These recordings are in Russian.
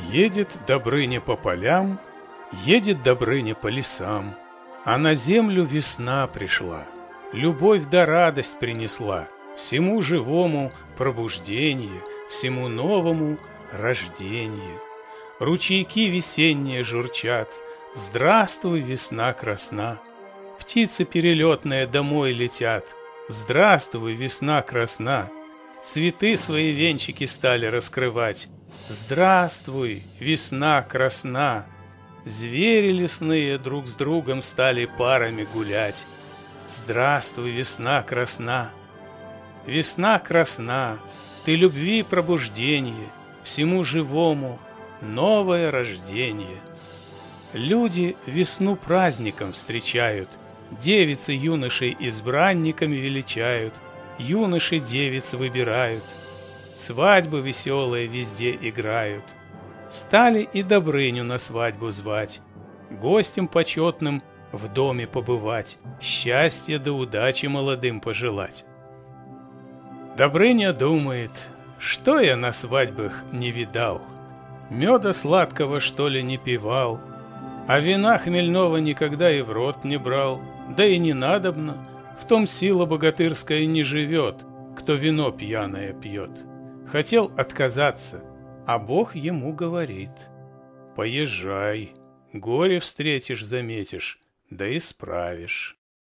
Едет Добрыня по полям, едет Добрыня по лесам, а на землю весна пришла, любовь да радость принесла, всему живому пробуждение, всему новому рождение. Ручейки весенние журчат, здравствуй, весна красна. Птицы перелетные домой летят, здравствуй, весна красна. Цветы свои венчики стали раскрывать, здравствуй, весна красна. Звери лесные друг с другом стали парами гулять, здравствуй, весна красна. Весна красна, ты любви пробуждение, всему живому новое рождение. Люди весну праздником встречают, девицы юношей избранниками величают, юноши девиц выбирают, свадьбы веселые везде играют. Стали и Добрыню на свадьбу звать, гостем почетным в доме побывать, счастья да удачи молодым пожелать. Добрыня думает, что я на свадьбах не видал, меда сладкого что ли не пивал, а вина хмельного никогда и в рот не брал, да и не надобно, в том сила богатырская не живет, кто вино пьяное пьет. Хотел отказаться, а Бог ему говорит: поезжай, горе встретишь, заметишь, да исправишь.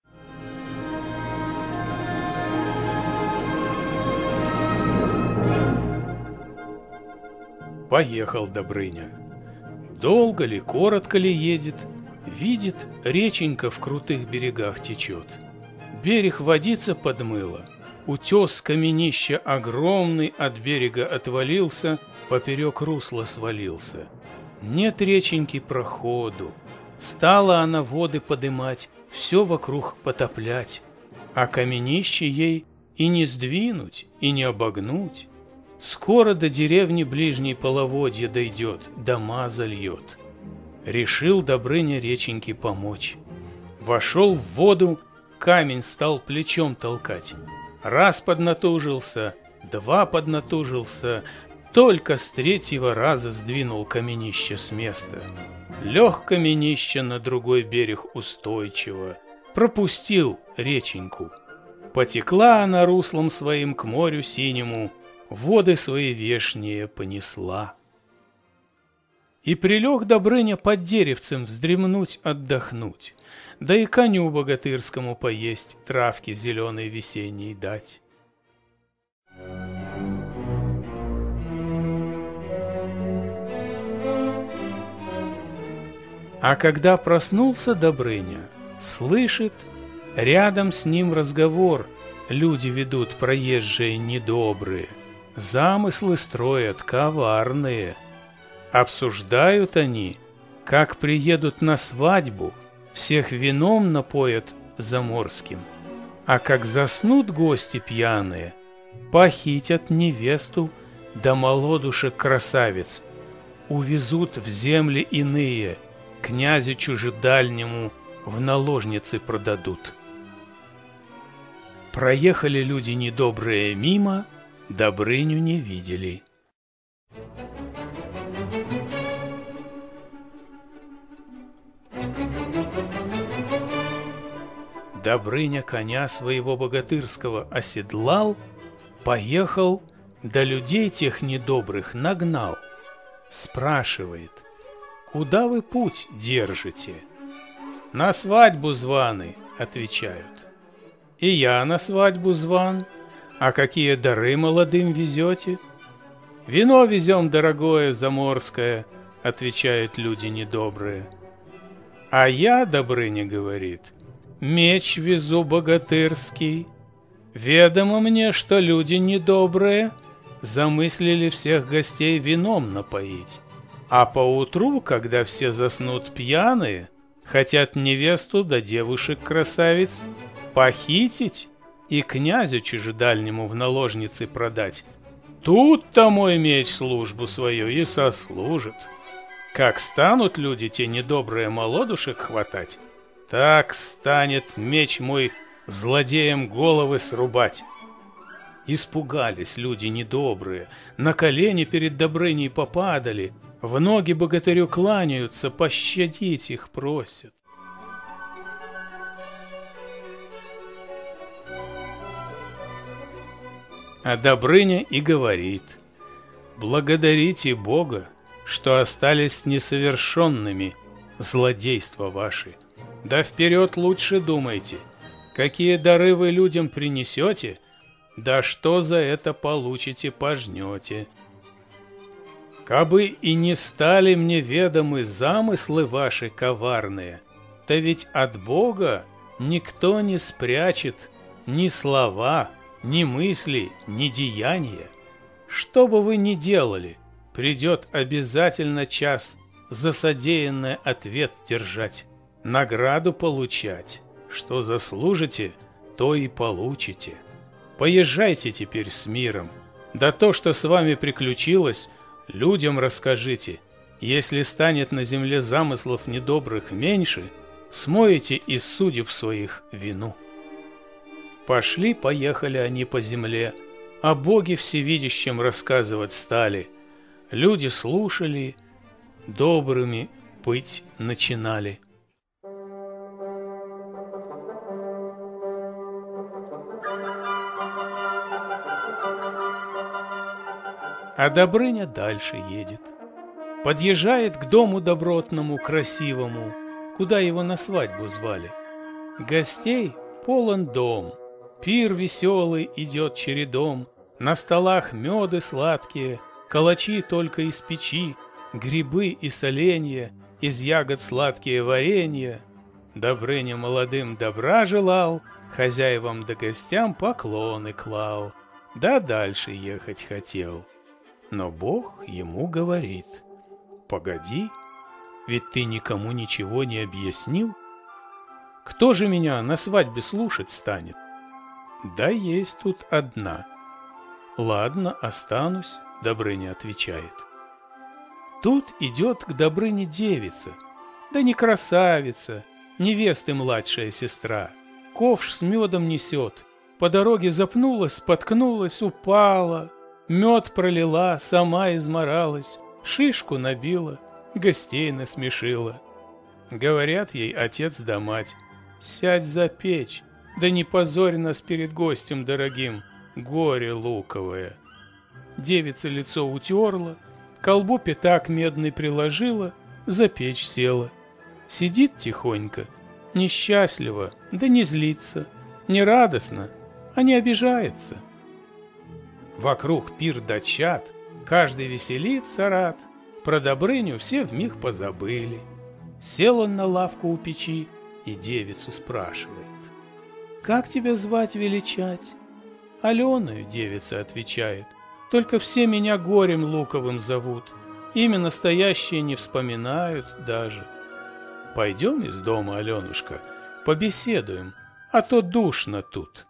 Поехал Добрыня. Долго ли, коротко ли едет, видит, реченька в крутых берегах течет. Берег водица подмыла, утес каменища огромный от берега отвалился, поперек русла свалился. Нет реченьки проходу, стала она воды подымать, все вокруг потоплять, а каменище ей и не сдвинуть, и не обогнуть. Скоро до деревни ближней половодья дойдет, дома зальет. Решил Добрыня реченьке помочь. Вошел в воду, камень стал плечом толкать. Раз поднатужился, два поднатужился, только с третьего раза сдвинул каменище с места. Лег каменище на другой берег устойчиво, пропустил реченьку. Потекла она руслом своим к морю синему, воды свои вешние понесла. И прилег Добрыня под деревцем вздремнуть, отдохнуть, да и коню богатырскому поесть, травки зеленой весенней дать. А когда проснулся Добрыня, слышит, рядом с ним разговор люди ведут проезжие недобрые, замыслы строят коварные. Обсуждают они, как приедут на свадьбу, всех вином напоят заморским, а как заснут гости пьяные, похитят невесту да молодушек красавиц, увезут в земли иные, князю чужедальнему в наложницы продадут. Проехали люди недобрые мимо, Добрыню не видели. Добрыня коня своего богатырского оседлал, поехал, да людей тех недобрых нагнал. Спрашивает: куда вы путь держите? На свадьбу званы, отвечают. И я на свадьбу зван. А какие дары молодым везете? Вино везем дорогое, заморское, отвечают люди недобрые. А я, Добрыня говорит, меч везу богатырский. Ведомо мне, что люди недобрые замыслили всех гостей вином напоить, а поутру, когда все заснут пьяные, хотят невесту да девушек-красавиц похитить и князю чужедальнему в наложницы продать. Тут-то мой меч службу свою и сослужит. Как станут люди те недобрые молодушек хватать, так станет меч мой злодеям головы срубать. Испугались люди недобрые, на колени перед Добрыней попадали, В ноги богатырю кланяются, пощадить их просят. А Добрыня и говорит: благодарите Бога, что остались несовершенными злодейства ваши. Да вперед лучше думайте, какие дары вы людям принесете, да что за это получите, пожнете. Кабы и не стали мне ведомы замыслы ваши коварные, да ведь от Бога никто не спрячет ни слова, ни мысли, ни деяния. Что бы вы ни делали, придет обязательно час за содеянное ответ держать, награду получать. Что заслужите, то и получите. Поезжайте теперь с миром, да то, что с вами приключилось, людям расскажите. Если станет на земле замыслов недобрых меньше, смоете из судеб своих вину. Пошли-поехали они по земле, о Боге всевидящем рассказывать стали. Люди слушали, добрыми быть начинали. А Добрыня дальше едет. Подъезжает к дому добротному, красивому, куда его на свадьбу звали. Гостей полон дом, пир веселый идет чередом, на столах меды сладкие, калачи только из печи, грибы и соленья, из ягод сладкие варенья. Добрыня молодым добра желал, хозяевам да гостям поклоны клал, да дальше ехать хотел. Но Бог ему говорит: погоди, ведь ты никому ничего не объяснил. Кто же меня на свадьбе слушать станет? Да есть тут одна. Ладно, останусь, Добрыня отвечает. Тут идет к Добрыне девица, да не красавица, невесты младшая сестра. Ковш с медом несет, по дороге запнулась, споткнулась, упала, мед пролила, сама изморалась, шишку набила, гостей насмешила. Говорят ей отец да мать: сядь за печь, да не позорь нас перед гостем дорогим, горе луковое. Девица лицо утерла, к колбу пятак медный приложила, за печь села. Сидит тихонько, несчастливо, да не злится, не радостно, а не обижается. Вокруг пир да чад, каждый веселится рад, про Добрыню все вмиг позабыли. Сел он на лавку у печи и девицу спрашивает: как тебя звать величать? Аленою, девица отвечает, только все меня горем луковым зовут, имя настоящее не вспоминают даже. Пойдем из дома, Аленушка, побеседуем, а то душно тут.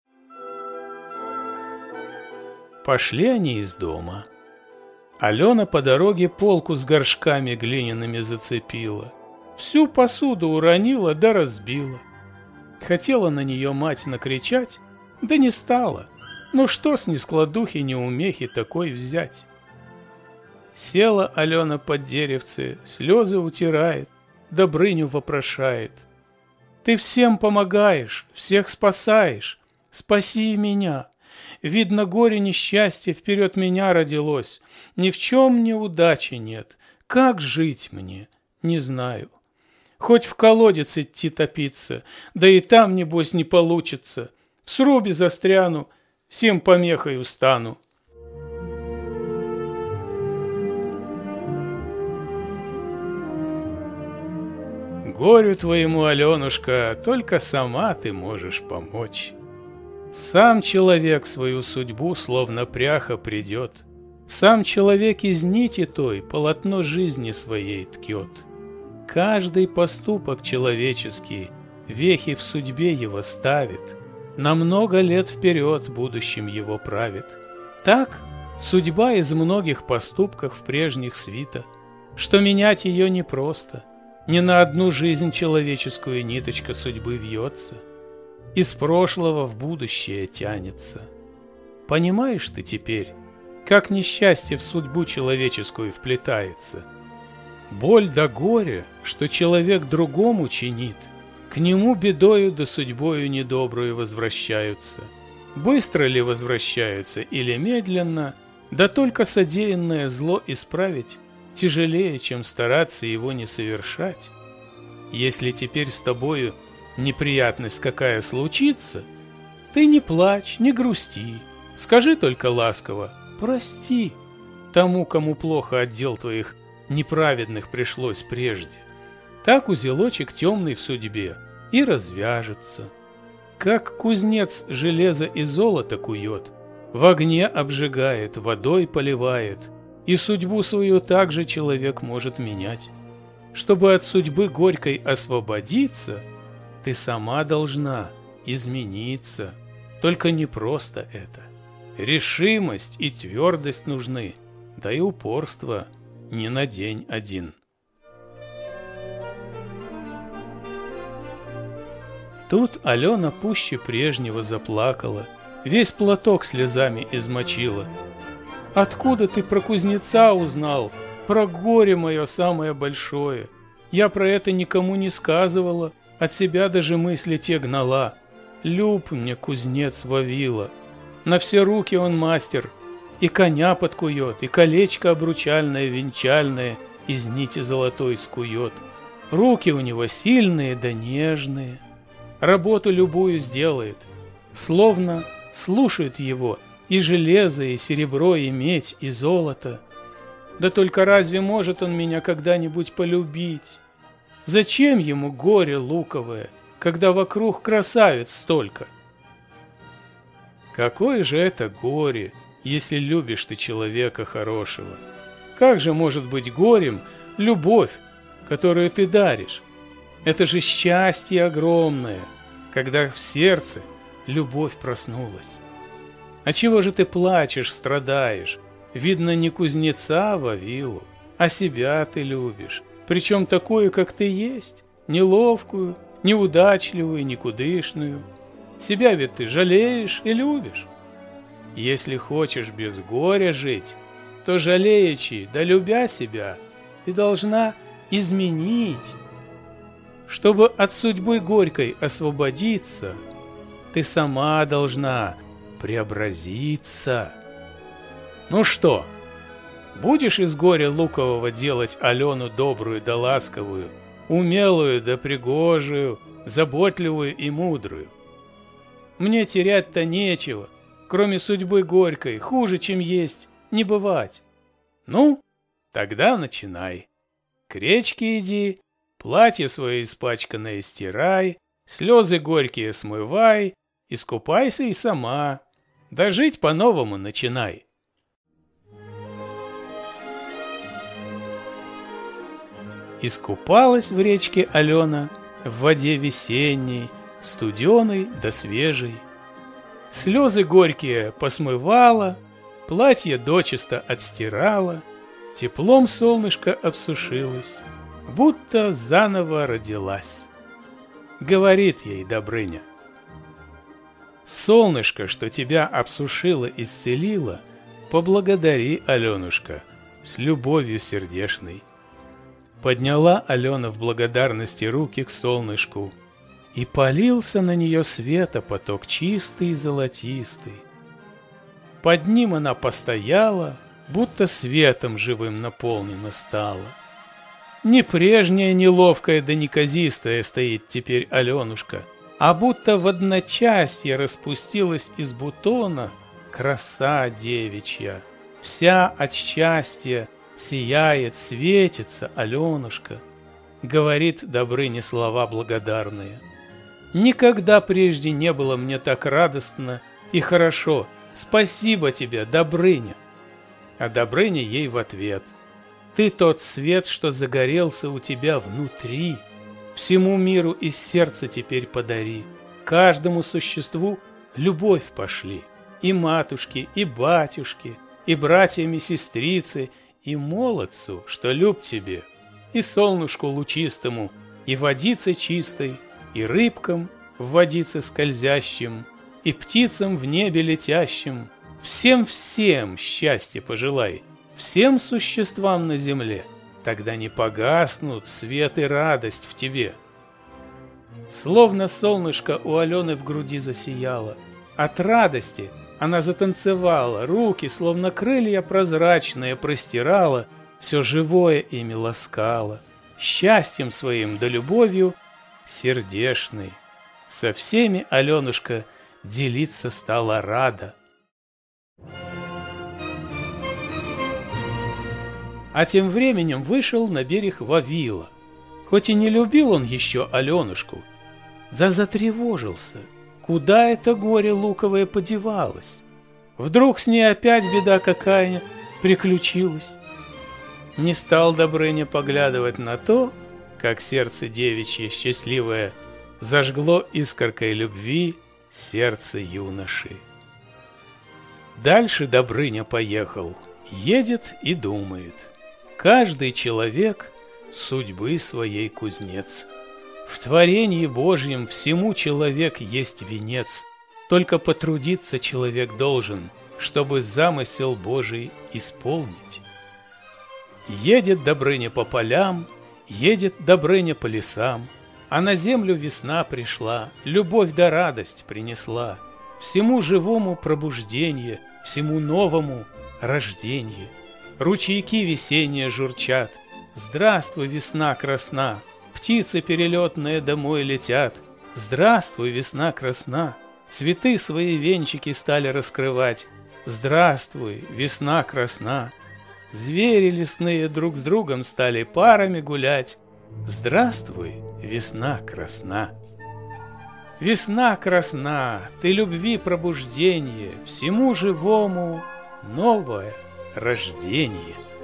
Пошли они из дома. Алена по дороге полку с горшками глиняными зацепила, всю посуду уронила да разбила. Хотела на нее мать накричать, да не стала. Ну что с нескладухи неумехи такой взять? Села Алена под деревце, слезы утирает, Добрыню вопрошает: ты всем помогаешь, всех спасаешь, спаси и меня. Видно, горе несчастье вперед меня родилось, ни в чем мне удачи нет, как жить мне, не знаю. Хоть в колодец идти топиться, да и там, небось, не получится. В срубе застряну, всем помехой стану. Горю твоему, Аленушка, только сама ты можешь помочь. Сам человек свою судьбу словно пряха придет, сам человек из нити той полотно жизни своей ткет. Каждый поступок человеческий вехи в судьбе его ставит, на много лет вперед будущим его правит. Так судьба из многих поступков прежних свита, что менять ее непросто, не на одну жизнь человеческую ниточка судьбы вьется, из прошлого в будущее тянется. Понимаешь ты теперь, как несчастье в судьбу человеческую вплетается? Боль да горе, что человек другому чинит, к нему бедою да судьбою недобрую возвращаются. Быстро ли возвращаются или медленно, да только содеянное зло исправить тяжелее, чем стараться его не совершать. Если теперь с тобою неприятность какая случится, ты не плачь, не грусти, скажи только ласково «прости» тому, кому плохо от дел твоих неправедных пришлось прежде. Так узелочек темный в судьбе и развяжется. Как кузнец железо и золото кует, в огне обжигает, водой поливает, и судьбу свою также человек может менять. Чтобы от судьбы горькой освободиться, ты сама должна измениться. Только не просто это. Решимость и твердость нужны, да и упорство не на день один. Тут Алена пуще прежнего заплакала, весь платок слезами измочила. «Откуда ты про кузнеца узнал? Про горе мое самое большое? Я про это никому не сказывала, от себя даже мысли те гнала. Люб мне кузнец Вавила, на все руки он мастер, и коня подкует, и колечко обручальное, венчальное из нити золотой скует. Руки у него сильные да нежные, работу любую сделает, словно слушает его и железо, и серебро, и медь, и золото. Да только разве может он меня когда-нибудь полюбить? Зачем ему горе луковое, когда вокруг красавиц столько? Какое же это горе, если любишь ты человека хорошего? Как же может быть горем любовь, которую ты даришь? Это же счастье огромное, когда в сердце любовь проснулась. А чего же ты плачешь, страдаешь? Видно, не кузнеца Вавилу, а себя ты любишь, причем такую, как ты есть, неловкую, неудачливую, никудышную. Себя ведь ты жалеешь и любишь. Если хочешь без горя жить, то жалеючи, да любя себя, ты должна изменить. Чтобы от судьбы горькой освободиться, ты сама должна преобразиться. Ну что, будешь из горя лукового делать Алену добрую да ласковую, умелую да пригожую, заботливую и мудрую? Мне терять-то нечего, кроме судьбы горькой, хуже, чем есть, не бывать. Ну, тогда начинай. К речке иди, платье свое испачканное стирай, слезы горькие смывай, искупайся и сама, да жить по-новому начинай. Искупалась в речке Алена в воде весенней, студеной да свежей. Слезы горькие посмывала, платье дочисто отстирала, теплом солнышко обсушилось, будто заново родилась. Говорит ей Добрыня: солнышко, что тебя обсушило, исцелило, поблагодари, Аленушка, с любовью сердечной. Подняла Алена в благодарности руки к солнышку, и полился на нее света поток чистый и золотистый. Под ним она постояла, будто светом живым наполнена стала. Не прежняя неловкая да неказистая стоит теперь Аленушка, а будто в одночасье распустилась из бутона краса девичья. Вся от счастья сияет, светится Аленушка, говорит Добрыне слова благодарные. Никогда прежде не было мне так радостно и хорошо. Спасибо тебе, Добрыня. А Добрыня ей в ответ: ты тот свет, что загорелся у тебя внутри, всему миру из сердца теперь подари. Каждому существу любовь пошли, и матушке, и батюшке, и братьям, и сестрице, и молодцу, что люб тебе, и солнышку лучистому, и водице чистой, и рыбкам в водице скользящим, и птицам в небе летящим. Всем-всем счастье пожелай, всем существам на земле, тогда не погаснут свет и радость в тебе. Словно солнышко у Алены в груди засияло. От радости она затанцевала, руки, словно крылья прозрачные, простирала, все живое ими ласкала, счастьем своим да любовью сердешной. Со всеми Аленушка делиться стала рада. А тем временем вышел на берег Вавила. Хоть и не любил он еще Аленушку, да затревожился, куда это горе луковое подевалось. Вдруг с ней опять беда какая приключилась. Не стал Добрыня поглядывать на то, как сердце девичье счастливое зажгло искоркой любви сердце юноши. Дальше Добрыня поехал, едет и думает. Каждый человек судьбы своей кузнец. В творении Божьем всему человек есть венец. Только потрудиться человек должен, чтобы замысел Божий исполнить. Едет Добрыня по полям, едет Добрыня по лесам, а на землю весна пришла, любовь да радость принесла, всему живому пробуждение, всему новому рождение. Ручейки весенние журчат, здравствуй, весна красна, птицы перелетные домой летят, здравствуй, весна красна, цветы свои венчики стали раскрывать, здравствуй, весна красна. Звери лесные друг с другом стали парами гулять. Здравствуй, весна красна. Весна красна, ты любви пробуждение, всему живому новое рождение.